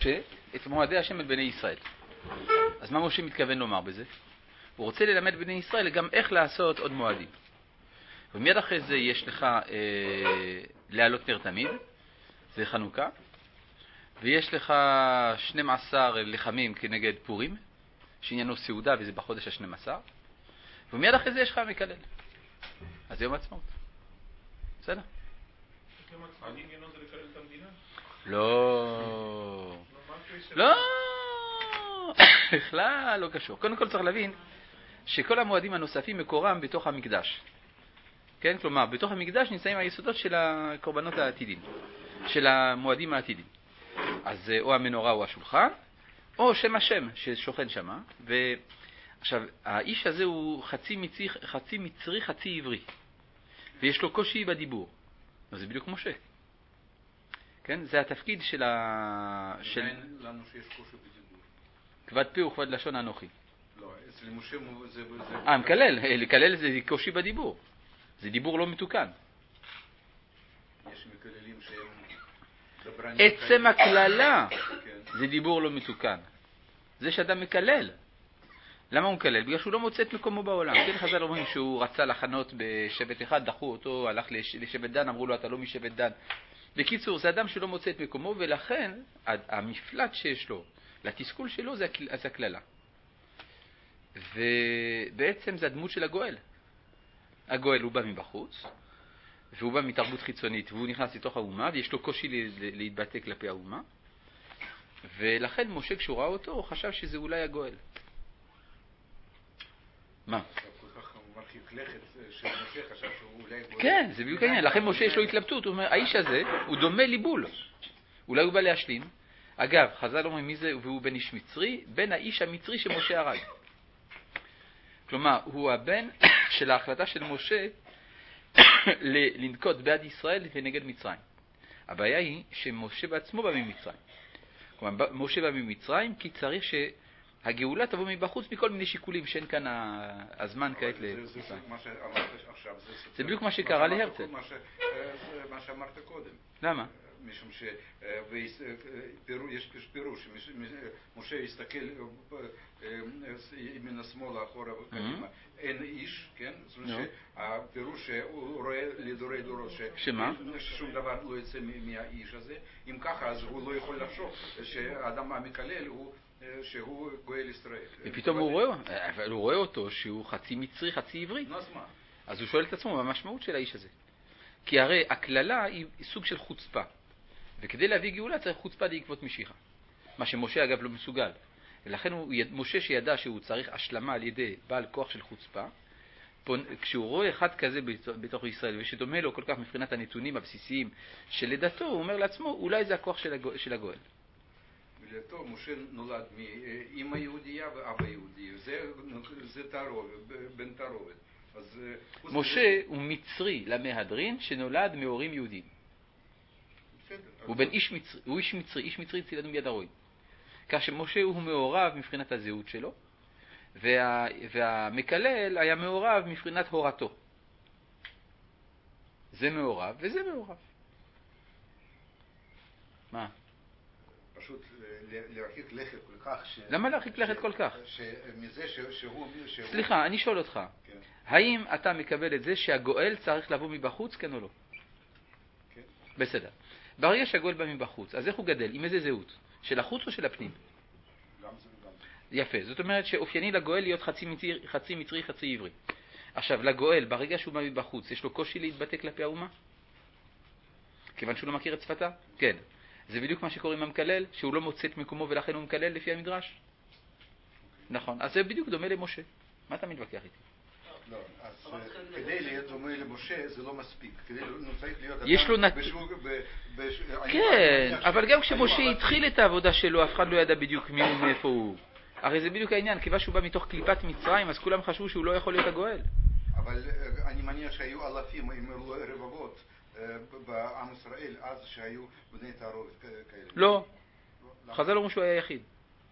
את מועדי השם על בני ישראל. אז מה משה מתכוון לומר בזה? הוא רוצה ללמד בני ישראל גם איך לעשות עוד מועדים. ומיד אחרי זה יש לך להעלות נר תמיד, זה חנוכה, ויש לך 12 לחמים כנגד פורים, שעניינו סעודה וזה בחודש ה-12, ומיד אחרי זה יש לך מקלל. אז זה יום עצמאות. בסדר? העניין זה לקלל את המדינה? לא. לא. בכלל לא קשור. קודם כל צריך להבין שכל המועדים הנוספים מקורם בתוך המקדש. כן? כלומר, בתוך המקדש נמצאים היסודות של הקורבנות העתידים, של המועדים העתידים. אז או המנורה או השולחן, או שם השם ששוכן שמה. ועכשיו, האיש הזה הוא חצי מצרי, חצי עברי. ויש לו קושי בדיבור. אז זה בדיוק משה. כן? זה התפקיד של אין לנו שיש קושי בדיבור. כבד פה וכבד לשון אנוכי. לא, אצל משה זה... מקלל. לקלל זה קושי בדיבור. זה דיבור לא מתוקן. יש מקללים שהם... עצם הכללה זה דיבור לא מתוקן. זה שאדם מקלל. למה הוא מקלל? בגלל שהוא לא מוצא את מקומו בעולם. כן, חז"ל אומרים שהוא רצה לחנות בשבט אחד, דחו אותו, הלך לשבט דן, אמרו לו אתה לא משבט דן. בקיצור, זה אדם שלא מוצא את מקומו, ולכן המפלט שיש לו, לתסכול שלו, זה הכללה. ובעצם זה הדמות של הגואל. הגואל הוא בא מבחוץ, והוא בא מתרבות חיצונית, והוא נכנס לתוך האומה, ויש לו קושי להתבטא כלפי האומה, ולכן משה כשהוא ראה אותו, הוא חשב שזה אולי הגואל. מה? כל כך מרחיק לכת שמשה חשב שהוא אולי גואל. כן, זה בדיוק העניין. לכן משה יש לו התלבטות. הוא אומר, האיש הזה הוא דומה ליבול. אולי הוא בא להשלים. אגב, חז"ל אומרים מי זה, והוא בן איש מצרי, בן האיש המצרי שמשה הרג. כלומר, הוא הבן של ההחלטה של משה לנקוט בעד ישראל ונגד מצרים. הבעיה היא שמשה בעצמו בא ממצרים. כלומר, משה בא ממצרים כי צריך שהגאולה תבוא מבחוץ מכל מיני שיקולים שאין כאן הזמן כעת זה מה שאמרת עכשיו. זה בדיוק מה שקרה להרצל. מה שאמרת קודם. למה? משום שיש פירוש, משה יסתכל מן השמאל אחורה וקדימה, אין איש, כן? זאת אומרת שהפירוש שהוא רואה לדורי דורות ששום דבר לא יצא מהאיש הזה, אם ככה אז הוא לא יכול לחשוב שהאדם המקלל שהוא גואל ישראל. ופתאום הוא רואה אותו שהוא חצי מצרי, חצי עברי. אז הוא שואל את עצמו מה המשמעות של האיש הזה. כי הרי הכללה היא סוג של חוצפה. וכדי להביא גאולה צריך חוצפה בעקבות משיחה. מה שמשה אגב לא מסוגל. ולכן משה שידע שהוא צריך השלמה על ידי בעל כוח של חוצפה, כשהוא רואה אחד כזה בתוך ישראל ושדומה לו כל כך מבחינת הנתונים הבסיסיים של לידתו, הוא אומר לעצמו אולי זה הכוח של הגואל. לידתו משה נולד מאמא יהודייה ואבא יהודי. זה תערובת, בן תערובת. משה הוא מצרי למהדרין שנולד מהורים יהודים. הוא בן איש מצרי, הוא איש מצרי, איש מצרי צילנו מיד הרואים. כך שמשה הוא מעורב מבחינת הזהות שלו, והמקלל היה מעורב מבחינת הורתו. זה מעורב וזה מעורב. מה? פשוט להרחיק לכת כל כך למה להרחיק לכת כל כך? מזה שהוא... סליחה, אני שואל אותך. האם אתה מקבל את זה שהגואל צריך לבוא מבחוץ, כן או לא? כן. בסדר. ברגע שהגואל בא מבחוץ, אז איך הוא גדל? עם איזה זהות? של החוץ או של הפנים? גם זה וגם זה. יפה. זאת אומרת שאופייני לגואל להיות חצי מצרי, חצי עברי. עכשיו, לגואל, ברגע שהוא בא מבחוץ, יש לו קושי להתבטא כלפי האומה? כיוון שהוא לא מכיר את שפתה? כן. זה בדיוק מה שקורה עם המקלל, שהוא לא מוצא את מקומו ולכן הוא מקלל לפי המדרש. נכון. אז זה בדיוק דומה למשה. מה אתה מתווכח איתי? לא, אז כדי להיות דומה למשה זה לא מספיק. צריך להיות יש לו כן, אבל גם כשמשה התחיל את העבודה שלו, אף אחד לא ידע בדיוק מי הוא מאיפה הוא. הרי זה בדיוק העניין, כיוון שהוא בא מתוך קליפת מצרים, אז כולם חשבו שהוא לא יכול להיות הגואל. אבל אני מניח שהיו אלפים, אם לא רבבות, בעם ישראל, אז שהיו בני תערובת כאלה. לא. חז"ל אומרים שהוא היה יחיד.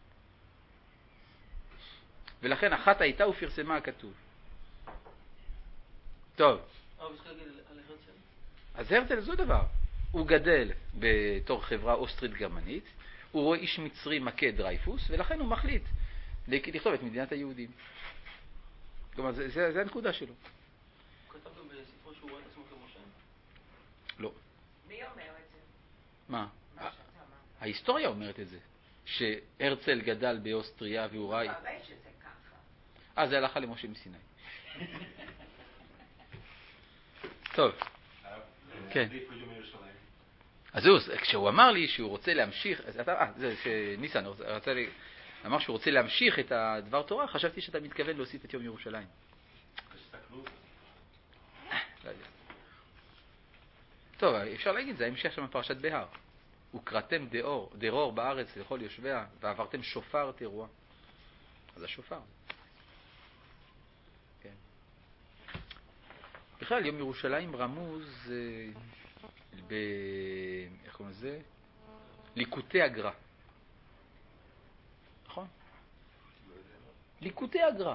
ולכן אחת הייתה ופרסמה הכתוב. טוב. אז הרצל זו דבר. הוא גדל בתור חברה אוסטרית גרמנית, הוא רואה איש מצרי מכה דרייפוס, ולכן הוא מחליט לכתוב את מדינת היהודים. כלומר, זה הנקודה שלו. הוא כתב גם בספרו שהוא רואה את עצמו כמשה? לא. מי אומר את זה? מה? מה שאתה אמרת. ההיסטוריה אומרת את זה, שהרצל גדל באוסטריה והוא ראה... אבל שזה ככה. זה הלכה למשה מסיני. טוב. כן. אז זהו, כשהוא אמר לי שהוא רוצה להמשיך, זה שניסן אמר שהוא רוצה להמשיך את הדבר תורה, חשבתי שאתה מתכוון להוסיף את יום ירושלים. טוב, אפשר להגיד, זה ההמשך של פרשת בהר. וקראתם דרור בארץ לכל יושביה, ועברתם שופר תרועה. אז השופר. כן. בכלל, יום ירושלים רמוז איך קוראים לזה? ליקוטי הגר"א. נכון? ליקוטי הגר"א.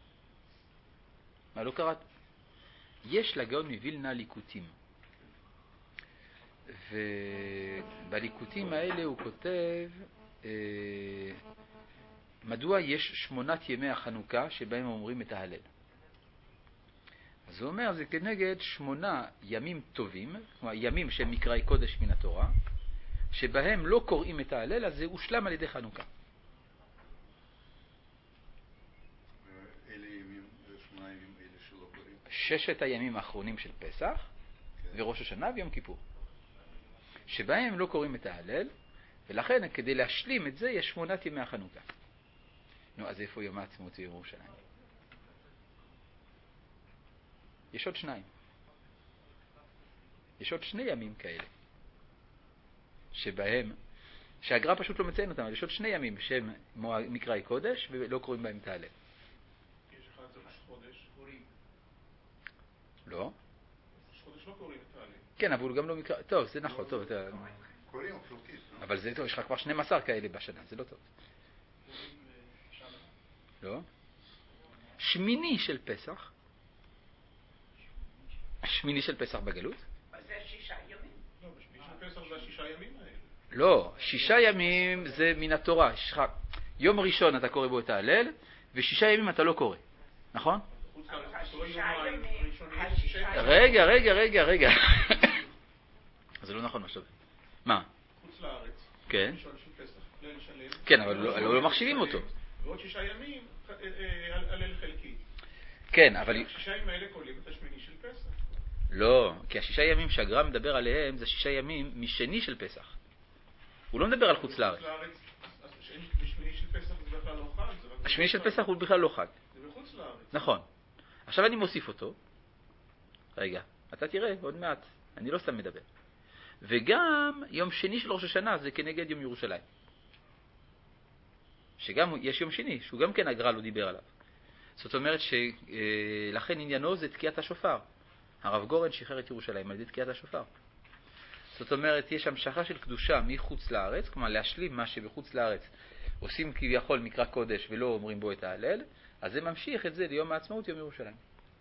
מה לא קראת? יש לגאון מווילנה ליקוטים. ובליקוטים האלה הוא כותב מדוע יש 8 ימי החנוכה שבהם אומרים את ההלל. אז הוא אומר, זה כנגד 8 ימים טובים, כלומר ימים שהם מקראי קודש מן התורה, שבהם לא קוראים את ההלל, אז זה הושלם על ידי חנוכה. אלה ימים, 8 ימים אלה שלא קוראים? 6 הימים האחרונים של פסח, וראש השנה ויום כיפור. שבהם לא קוראים את ההלל, ולכן כדי להשלים את זה יש 8 ימי החנוכה. נו, אז איפה יום העצמאות ויום ירושלים? יש עוד 2. יש עוד 2 ימים כאלה, שבהם, שהגר"א פשוט לא מציין אותם, אבל יש עוד 2 ימים שהם מקראי קודש ולא קוראים בהם את ההלל. יש אחד זה ראש חודש, קוראים. לא? ראש חודש לא קוראים את ההלל. כן, אבל הוא גם לא מקרא... טוב, זה נכון, טוב. קוראים חלקית. אבל זה טוב, יש לך כבר 12 כאלה בשנה, זה לא טוב. לא? שמיני של פסח. השמיני של פסח בגלות? אז זה 6 ימים. לא, בשמיני של פסח זה 6 ימים האלה. לא, 6 ימים זה מן התורה. יום ראשון אתה קורא בו את ההלל, ו6 ימים אתה לא קורא. נכון? רגע. זה לא נכון מה שאתה... מה? חוץ לארץ. כן. ראשון של פסח, ליל שלם. כן, אבל לא מחשיבים אותו. ועוד 6 ימים, הלל חלקי. כן, אבל... 6 ימים האלה קוראים את השמיני של פסח. לא, כי 6 ימים שהגר"א מדבר עליהם זה 6 ימים משני של פסח. הוא לא מדבר על חוץ לארץ. אז בשמיני של פסח זה בכלל לא חג. השמיני של פסח הוא בכלל לא חג. זה בחוץ לארץ. נכון. עכשיו אני מוסיף אותו. רגע, אתה תראה עוד מעט. אני לא סתם מדבר. וגם יום שני של ראש השנה זה כנגד יום ירושלים. שגם יש יום שני, שהוא גם כן הגר"א לא דיבר עליו. זאת אומרת שלכן עניינו זה תקיעת השופר. הרב גורן שחרר את ירושלים על ידי תקיעת השופר. זאת אומרת, יש המשכה של קדושה מחוץ לארץ, כלומר להשלים מה שבחוץ לארץ עושים כביכול מקרא קודש ולא אומרים בו את ההלל, אז זה ממשיך את זה ליום העצמאות, יום ירושלים.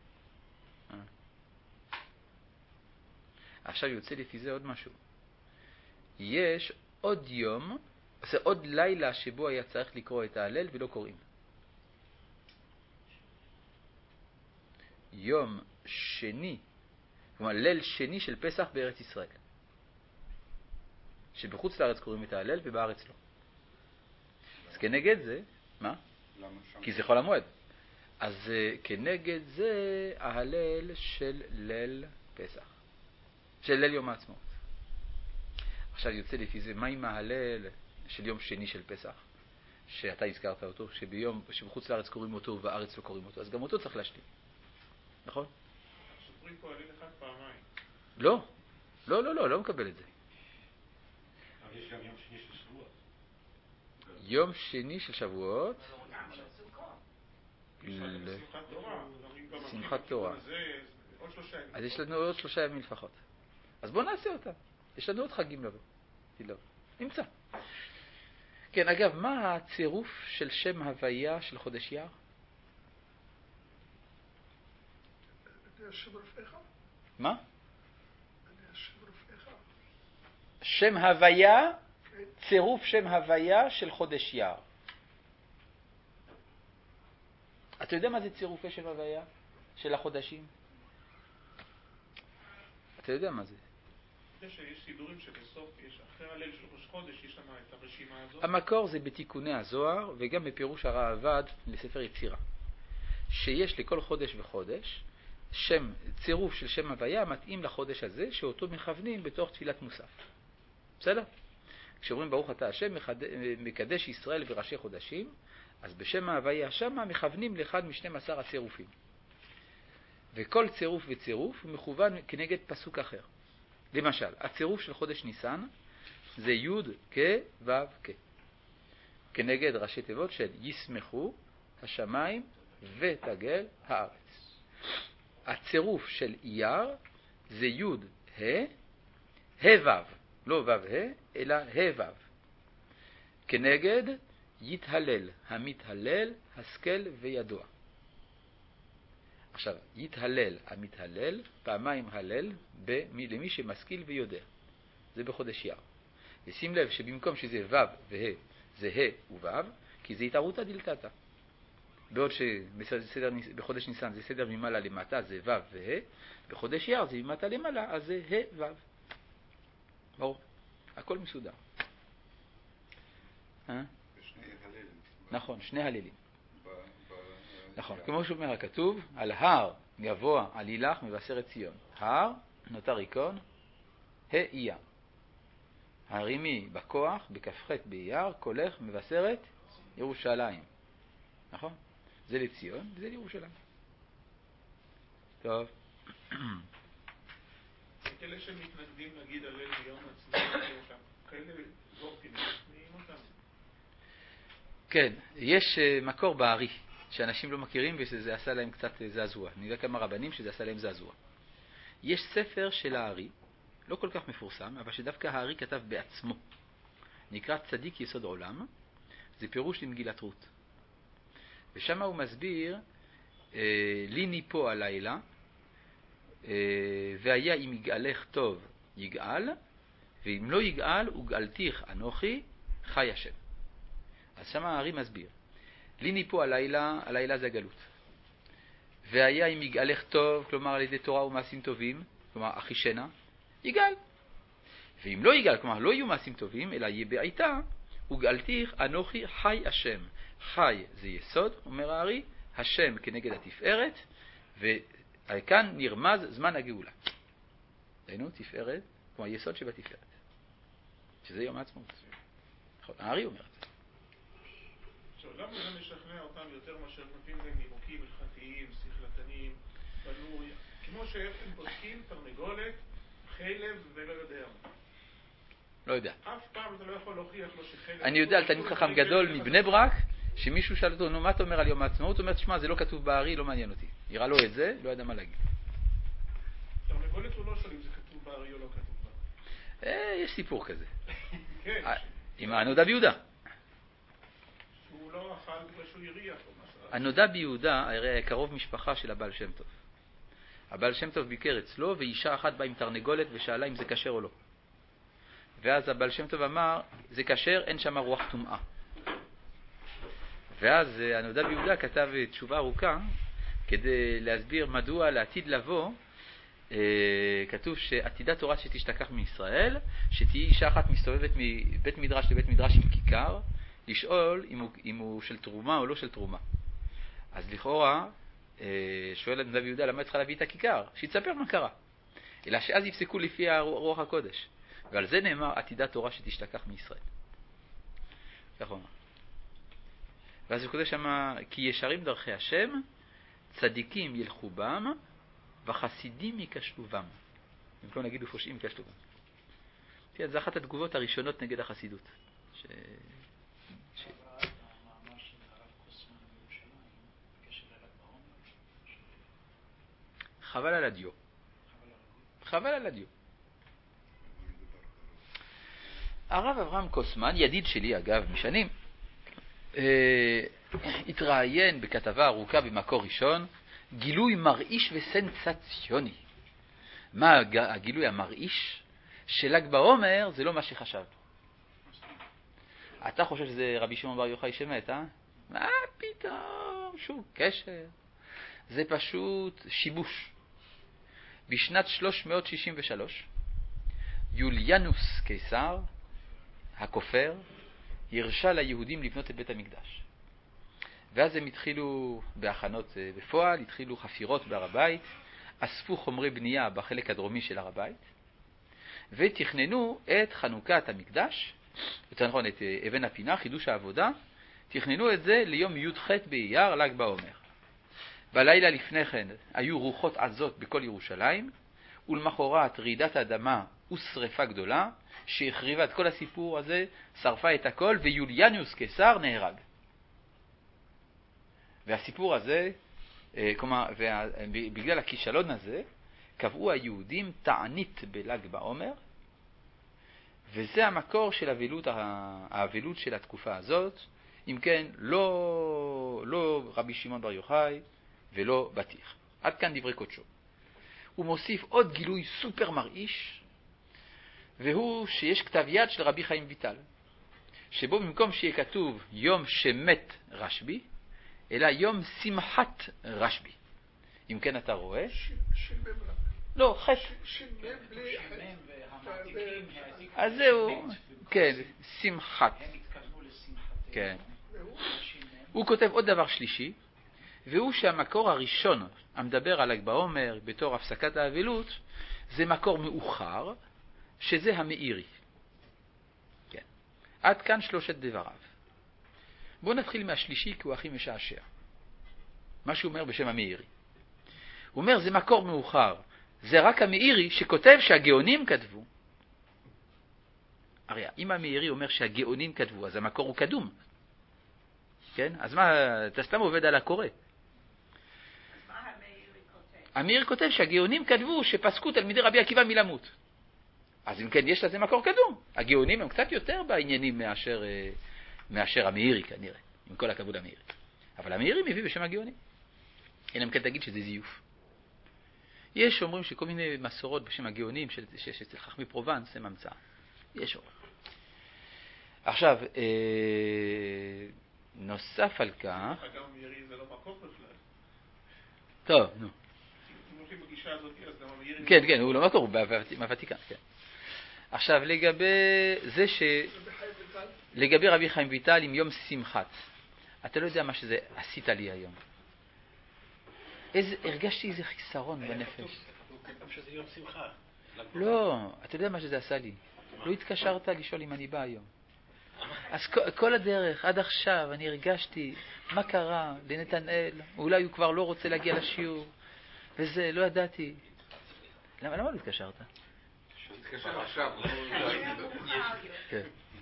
עכשיו יוצא לפי זה עוד משהו. יש עוד יום, זה עוד לילה שבו היה צריך לקרוא את ההלל ולא קוראים. יום שני, כלומר ליל שני של פסח בארץ ישראל. שבחוץ לארץ קוראים את ההלל ובארץ לא. אז כנגד זה, מה? כי זה חול המועד. אז כנגד זה ההלל של ליל פסח. של ליל יום העצמאות. עכשיו יוצא לפי זה, מה עם ההלל של יום שני של פסח? שאתה הזכרת אותו, שבחוץ לארץ קוראים אותו ובארץ לא קוראים אותו. אז גם אותו צריך להשלים. נכון? סופרים פה הלל אחד פעמיים. לא מקבל את זה. אבל יש גם יום שני של שבועות. יום שני של שבועות. שמחת תורה. אז יש לנו עוד 3 ימים לפחות. אז בואו נעשה אותה. יש לנו עוד חגים לבוא. נמצא. כן, אגב, מה הצירוף של שם הוויה של חודש אייר? מה? שם הוויה, צירוף שם הוויה של חודש אייר. אתה יודע מה זה צירופי שם הוויה של החודשים? אתה יודע מה זה? שיש סידורים שבסוף יש אחרי הליל של ראש חודש, יש שם את הרשימה הזאת. המקור זה בתיקוני הזוהר וגם בפירוש הראב"ד לספר יצירה. שיש לכל חודש וחודש צירוף של שם הוויה מתאים לחודש הזה שאותו מכוונים בתוך תפילת מוסף. בסדר? כשאומרים ברוך אתה השם מקדש ישראל וראשי חודשים, אז בשם ההוויה שמה מכוונים לאחד מ12 הצירופים. וכל צירוף וצירוף הוא מכוון כנגד פסוק אחר. למשל, הצירוף של חודש ניסן זה י' כ' ו' כ'. כנגד ראשי תיבות של ישמחו השמיים ותגל הארץ. הצירוף של אייר זה י' ה' ה' ו', לא ו' ה', אלא ה' ו'. כנגד יתהלל, המתהלל, השכל וידוע. עכשיו, יתהלל, המתהלל, פעמיים הלל, למי שמשכיל ויודע. זה בחודש אייר. ושים לב שבמקום שזה ו' וה' זה ה' וו', כי זה התערותא דילתתא. בעוד שבחודש ניסן זה סדר ממעלה למטה, זה ו' וה', בחודש אייר זה ממטה למעלה, אז זה ה' ו'. ברור. הכל מסודר. נכון, שני הלילים. נכון, כמו שאומר הכתוב, על הר גבוה עלילך מבשרת ציון. הר נותר עיקון, אייר. הרימי בכוח, בכ"ח באייר, קולך מבשרת ירושלים. נכון? זה לציון וזה לירושלים. טוב. אלה שמתנגדים נגיד הלל מיום עצמאות, כאלה וורטים, משמיעים אותם. כן, יש מקור בארי שאנשים לא מכירים ושזה עשה להם קצת זעזוע. אני יודע כמה רבנים שזה עשה להם זעזוע. יש ספר של הארי, לא כל כך מפורסם, אבל שדווקא הארי כתב בעצמו. נקרא צדיק יסוד עולם, זה פירוש למגילת רות. ושם הוא מסביר, לי ניפו הלילה, והיה אם יגאלך טוב יגאל, ואם לא יגאל וגאלתיך אנוכי חי השם. אז שם הארי מסביר, לי ניפו הלילה זה הגלות. והיה אם יגאלך טוב, כלומר על ידי תורה ומעשים טובים, כלומר אחישנה, יגאל. ואם לא יגאל, כלומר לא יהיו מעשים טובים, אלא יהיה בעיתה, וגאלתיך אנוכי חי השם. חי זה יסוד, אומר הארי, השם כנגד התפארת, וכאן נרמז זמן הגאולה. ראינו, תפארת, כמו היסוד שבתפארת. שזה יום העצמאות. נכון, הארי אומר את זה. עכשיו, למה זה משכנע אותם יותר מאשר נותנים להם נימוקים הלכתיים, שכלתניים, בנוי, כמו שהם בודקים תרנגולת, חלב ולא יודע מה. לא יודע. אף פעם אתה לא יכול להוכיח לו שחלב... אני יודע על תלמיד חכם גדול מבני ברק, שמישהו שאל אותו, נו, מה אתה אומר על יום העצמאות? הוא אומר, תשמע, זה לא כתוב בארי, לא מעניין אותי. יראה לו את זה, לא ידע מה להגיד. תרנגולת הוא לא שואל אם זה כתוב בארי או לא כתוב בארי. יש סיפור כזה. כן. עם הנודע ביהודה. שהוא לא אכל בגלל שהוא יריח או משהו. הנודע ביהודה הרי קרוב משפחה של הבעל שם טוב. הבעל שם טוב ביקר אצלו, ואישה אחת באה עם תרנגולת ושאלה אם זה כשר או לא. ואז הבעל שם טוב אמר, זה כשר, אין שם רוח טומאה. ואז הנודע ביהודה כתב תשובה ארוכה, כדי להסביר מדוע לעתיד לבוא, כתוב שעתידה תורה שתשתכח מישראל, שתהיה אישה אחת מסתובבת מבית מדרש לבית מדרש עם כיכר, לשאול אם הוא של תרומה או לא של תרומה. אז לכאורה, שואל הנודע ביהודה, למה צריכה להביא את הכיכר? שיתספר מה קרה. אלא שאז יפסקו לפי רוח הקודש. ועל זה נאמר עתידה תורה שתשתכח מישראל. כך אומר. ואז הוא כותב שמה, כי ישרים דרכי השם, צדיקים ילכו בם, וחסידים יקשלו בם. במקום נגיד ופושעים יקשלו בם. תראה, זו אחת התגובות הראשונות נגד החסידות. המאמר של הרב קוסמן בירושלים, בקשר לל"ג בעומר, חבל על הדיו. חבל על הדיו. הרב אברהם קוסמן, ידיד שלי אגב משנים, התראיין בכתבה ארוכה במקור ראשון, גילוי מרעיש וסנסציוני. מה הגילוי המרעיש? של"ג בעומר זה לא מה שחשבנו. אתה חושב שזה רבי שמעון בר יוחאי שמת, אה? מה פתאום? שום קשר. זה פשוט שיבוש. בשנת 363, יוליאנוס קיסר, הכופר, הרשה ליהודים לבנות את בית המקדש. ואז הם התחילו בהכנות בפועל, התחילו חפירות בהר הבית, אספו חומרי בנייה בחלק הדרומי של הר הבית, ותכננו את חנוכת המקדש, יותר נכון את אבן הפינה, חידוש העבודה, תכננו את זה ליום י"ח באייר, ל"ג בעומר. בלילה לפני כן היו רוחות עזות בכל ירושלים, ולמחרת רעידת האדמה ושריפה גדולה, שהחריבה את כל הסיפור הזה, שרפה את הכל, ויוליאנוס קיסר נהרג. והסיפור הזה, בגלל הכישלון הזה, קבעו היהודים תענית בל"ג בעומר, וזה המקור של האבלות של התקופה הזאת. אם כן, לא רבי שמעון בר יוחאי ולא בטיח. עד כאן דברי קודשו. הוא מוסיף עוד גילוי סופר מרעיש, והוא שיש כתב יד של רבי חיים ויטל, שבו במקום שיהיה כתוב יום שמת רשב"י, אלא יום שמחת רשב"י. אם כן אתה רואה? לא, חטא. אז זהו, כן, שמחת. כן. הוא כותב עוד דבר שלישי, והוא שהמקור הראשון המדבר על ל"ג בעומר בתור הפסקת האבלות, זה מקור מאוחר, שזה המאירי. כן. עד כאן שלושת דבריו. בואו נתחיל מהשלישי, כי הוא הכי משעשע. מה שהוא אומר בשם המאירי. הוא אומר, זה מקור מאוחר. זה רק המאירי שכותב שהגאונים כתבו. הרי אם המאירי אומר שהגאונים כתבו, אז המקור הוא קדום. כן? אז מה, אתה סתם עובד על הקורא. מה המאירי כותב? המאירי כותב שהגאונים כתבו שפסקו תלמידי רבי עקיבא מלמות. אז אם כן, יש לזה מקור קדום. הגאונים הם קצת יותר בעניינים מאשר המאירי כנראה, עם כל הכבוד המאירי. אבל המאירי מביא בשם הגאונים. אלא אם כן תגיד שזה זיוף. יש אומרים שכל מיני מסורות בשם הגאונים שאצל חכמי פרובנס הם המצאה. יש אומרים. עכשיו, נוסף על כך... אגב, המאירי זה לא מקור בכלל. טוב, נו. אם הולכים בגישה הזאת, אז גם המאירי... כן, כן, הוא לא מקור, הוא מהוותיקן, כן. עכשיו, לגבי זה לגבי רבי חיים ויטל עם יום שמחת. אתה לא יודע מה שזה עשית לי היום. הרגשתי איזה חיסרון בנפש. הוא כתב שזה יום שמחה. לא, אתה יודע מה שזה עשה לי. לא התקשרת לשאול אם אני בא היום. אז כל הדרך, עד עכשיו, אני הרגשתי מה קרה לנתנאל. אולי הוא כבר לא רוצה להגיע לשיעור. וזה, לא ידעתי. למה לא התקשרת? תתקשר עכשיו. כן,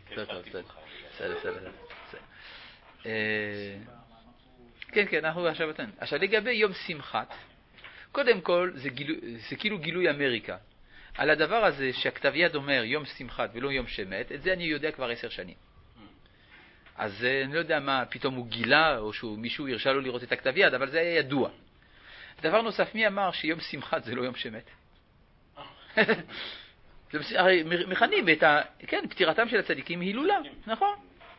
בסדר. כן, כן, אנחנו עכשיו אתן. עכשיו, לגבי יום שמחת, קודם כל, זה כאילו גילוי אמריקה. על הדבר הזה שהכתב יד אומר יום שמחת ולא יום שמת, את זה אני יודע כבר 10 שנים. אז אני לא יודע מה, פתאום הוא גילה, או מישהו הרשה לו לראות את הכתב יד, אבל זה היה ידוע. דבר נוסף, מי אמר שיום שמחת זה לא יום שמת? הרי מכנים את כן, פטירתם של הצדיקים הילולה, נכון?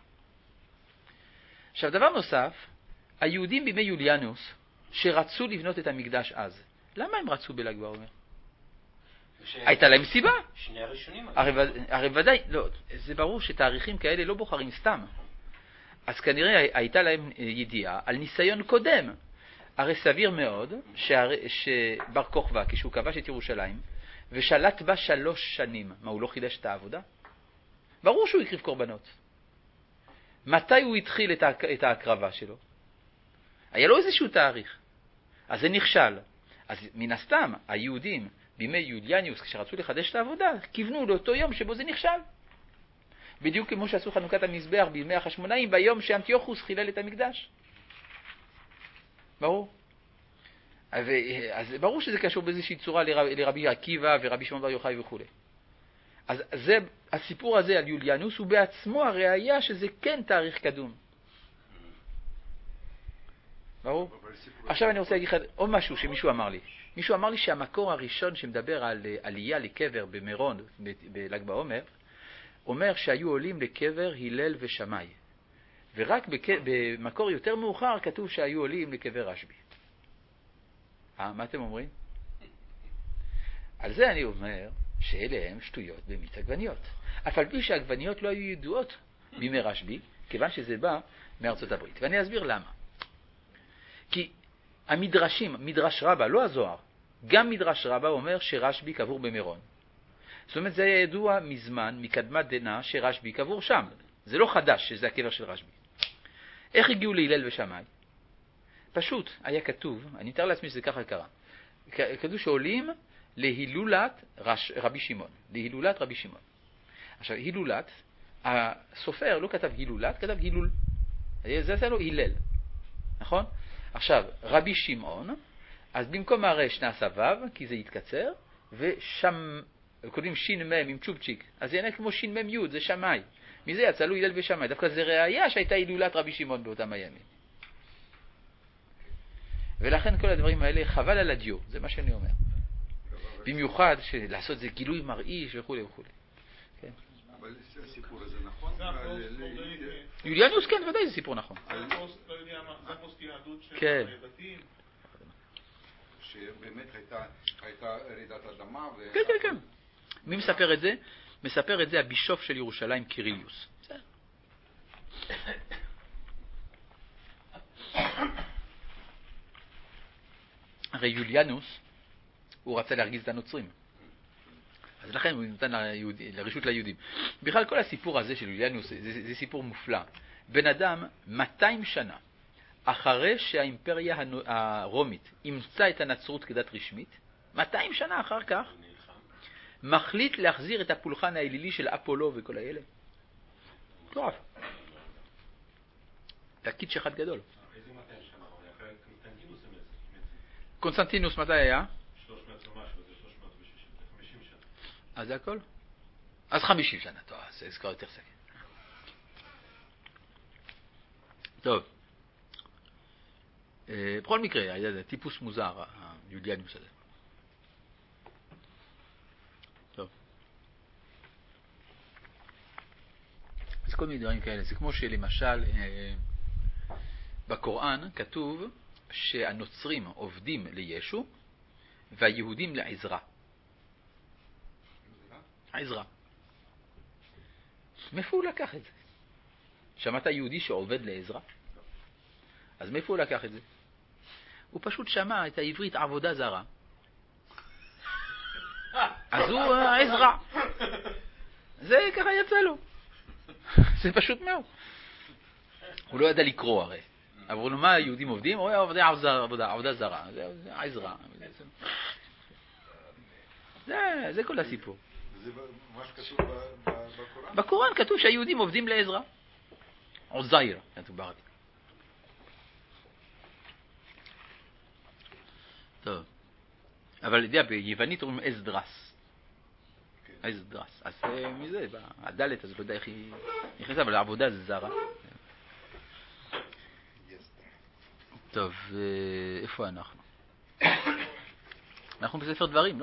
עכשיו, דבר נוסף, היהודים בימי יוליאנוס, שרצו לבנות את המקדש אז, למה הם רצו בל"ג בעומר? הייתה להם סיבה. שני הראשונים. הרי ודאי, לא, זה ברור שתאריכים כאלה לא בוחרים סתם. אז כנראה הייתה להם ידיעה על ניסיון קודם. הרי סביר מאוד שבר כוכבא, כשהוא כבש את ירושלים, ושלט בה 3 שנים, מה, הוא לא חידש את העבודה? ברור שהוא הקריב קורבנות. מתי הוא התחיל את ההקרבה שלו? היה לו איזשהו תאריך. אז זה נכשל. אז מן הסתם, היהודים בימי יוליאניוס, כשרצו לחדש את העבודה, כיוונו לאותו יום שבו זה נכשל. בדיוק כמו שעשו חנוכת המזבח בימי החשמונאים, ביום שאנטיוכוס חילל את המקדש. ברור. אז ברור שזה קשור באיזושהי צורה לרבי עקיבא ורבי שמעון בר יוחאי וכו'. אז הסיפור הזה על יוליאנוס הוא בעצמו הראיה שזה כן תאריך קדום. ברור? עכשיו אני רוצה להגיד לך עוד משהו שמישהו אמר לי. מישהו אמר לי שהמקור הראשון שמדבר על עלייה לקבר במירון, בל"ג בעומר, אומר שהיו עולים לקבר הלל ושמאי. ורק במקור יותר מאוחר כתוב שהיו עולים לקבר רשב"י. מה אתם אומרים? על זה אני אומר שאלה הם שטויות במיץ עגבניות. אף על פי שהעגבניות לא היו ידועות בימי רשב"י, כיוון שזה בא מארצות הברית. ואני אסביר למה. כי המדרשים, מדרש רבה, לא הזוהר, גם מדרש רבה אומר שרשב"י קבור במירון. זאת אומרת, זה היה ידוע מזמן, מקדמת דנא, שרשב"י קבור שם. זה לא חדש שזה הקבר של רשב"י. איך הגיעו להלל ושמאי? פשוט היה כתוב, אני מתאר לעצמי שזה ככה קרה, כתוב שעולים להילולת רבי שמעון, להילולת רבי שמעון. עכשיו, הילולת, הסופר לא כתב הילולת, כתב הילול. זה עשה לו הלל, נכון? עכשיו, רבי שמעון, אז במקום הרש נעשה וו, כי זה יתקצר, ושם, קוראים שין מם עם צ'ובצ'יק, אז זה יענה כמו שין מם יוד, זה שמאי. מזה יצא לו הלל ושמאי. דווקא זה ראיה שהייתה הילולת רבי שמעון באותם הימים. ולכן כל הדברים האלה חבל על הדיו, זה מה שאני אומר. במיוחד לעשות זה גילוי מרעיש וכו' וכו'. כן. אבל הסיפור הזה נכון? יוליאנוס, כן, ודאי זה סיפור נכון. זה פוסט יהדות של בתים. שבאמת הייתה רעידת אדמה. כן, כן, כן. מי מספר את זה? מספר את זה הבישוף של ירושלים, קיריליוס. הרי יוליאנוס, הוא רצה להרגיז את הנוצרים. אז לכן הוא נתן לרשות ליהודים. בכלל כל הסיפור הזה של יוליאנוס זה סיפור מופלא. בן אדם 200 שנה אחרי שהאימפריה הרומית אימצה את הנצרות כדת רשמית, 200 שנה אחר כך מחליט להחזיר את הפולחן האלילי של אפולו וכל האלה. טוב. תקיד אחד גדול. איזה 200 שנה? אחרי קונסטנטינוס קונסטנטינוס מתי היה? 300 ומשהו, זה 350 שנה. אז זה הכל? אז 50 שנה, טוב, זה כבר יותר סגן. טוב. בכל מקרה, היה זה טיפוס מוזר, היוליאנוס הזה. טוב. אז כל מיני דברים כאלה. זה כמו שלמשל, בקוראן כתוב שהנוצרים עובדים לישו והיהודים לעזרה. עזרה. מאיפה הוא לקח את זה? שמעת יהודי שעובד לעזרה? אז מאיפה הוא לקח את זה? הוא פשוט שמע את העברית עבודה זרה. אז הוא עזרה. זה ככה יצא לו. זה פשוט מאוד. הוא לא ידע לקרוא הרי. אבל מה היהודים עובדים? הוא עובדי עבודה זרה. זה עזרה. זה כל הסיפור. זה מה שכתוב בקוראן? בקוראן כתוב שהיהודים עובדים לעזרה. עוזייר, כתוב בערבית. טוב. אבל יודע, ביוונית אומרים אזדרס. אזדרס. אז מזה, הדלת, אז לא יודע איך היא נכנסה, אבל העבודה זה זרה. טוב, איפה אנחנו? אנחנו בספר דברים,